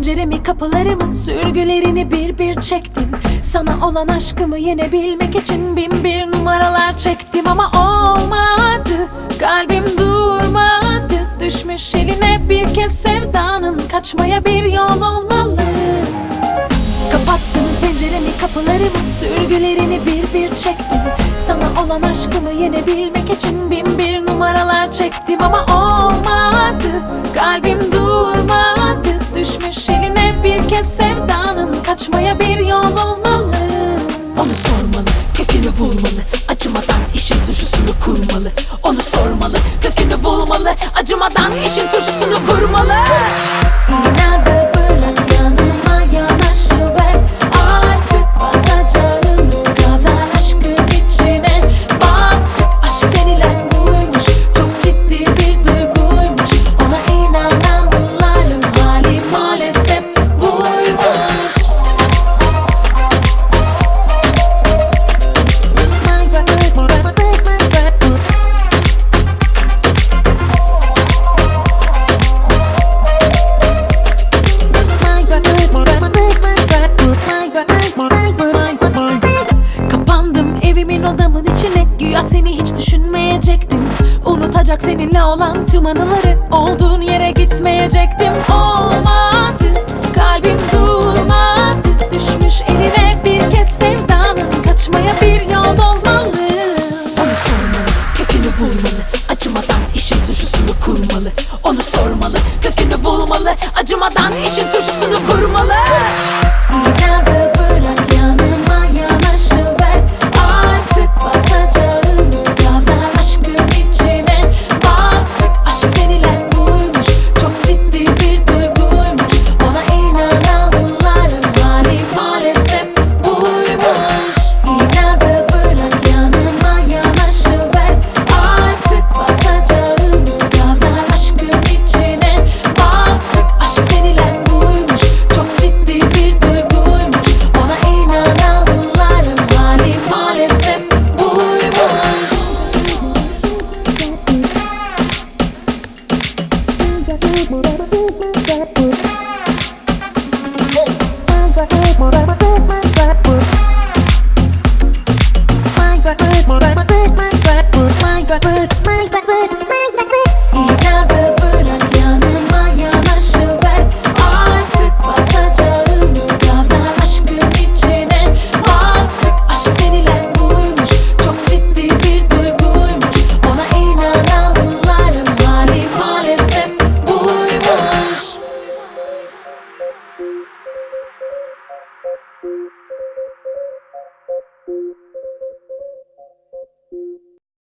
penceremi, kapılarımı, sürgülerini bir bir çektim. Sana olan aşkımı yenebilmek için bin bir numaralar çektim. Ama olmadı, kalbim durmadı. Düşmüş eline bir kez sevdanın, kaçmaya bir yol olmalı. Kapattım penceremi, kapılarımı, sürgülerini bir bir çektim. Sana olan aşkımı yenebilmek için bin bir numaralar çektim. Ama olmadı, kalbim durmadı. Düşmüş eline bir kez sevdanın, kaçmaya bir yol olmalı. Onu sormalı, kökünü bulmalı, acımadan işin turşusunu kurmalı. Onu sormalı, kökünü bulmalı, acımadan işin turşusunu kurmalı. İnadı bırak, yanıma yanaşıver. Artık batacağımız kadar aşkın içine battık. Aşk denilen buymuş, çok ciddi bir duyguymuş. Ona inananların hali maalesef buymuş. Kapandım evimin, odamın içine, güya seni hiç düşünmeyecektim. Unutacak seninle olan tüm anıları, olduğun yere gitmeyecektim. Olmadı, kalbim durmadı. Düşmüş eline bir kez sevdanın, kaçmaya bir yol olmalı. Onu sormalı, kökünü bulmalı, acımadan işin turşusunu kurmalı. Onu sormalı, kökünü bulmalı, acımadan işin turşusunu kurmalı. İnadı bırak, yanıma yanaşıver. Artık batacağımız kadar aşkın içine battık. Aşk denilen buymuş, çok ciddi bir duyguymuş. Ona inananların hali maalesef buymuş.